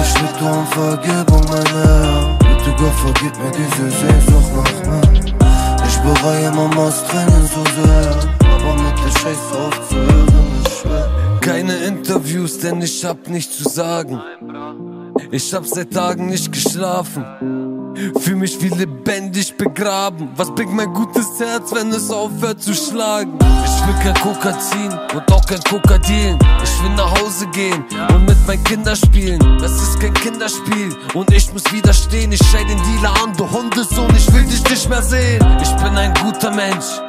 Ich bitte um Vergebung, meine Herren. Bitte Gott, vergib mir diese Sehnsucht nach mir. Ich bereue Mamas Tränen so sehr, aber mit der Scheiße aufzuhören ist schwer. Keine Interviews, denn ich hab nichts zu sagen. Ich hab seit Tagen nicht geschlafen. Fühl mich wie lebendig begraben. Was bringt mein gutes Herz, wenn es aufhört zu schlagen? Ich will kein Kokain und auch kein Krokodil. Ich will nach Hause gehen und mit meinen Kindern spielen. Das ist kein Kinderspiel und ich muss widerstehen. Ich schei den Dealer an, du Hundesohn, ich will dich nicht mehr sehen. Ich bin ein guter Mensch,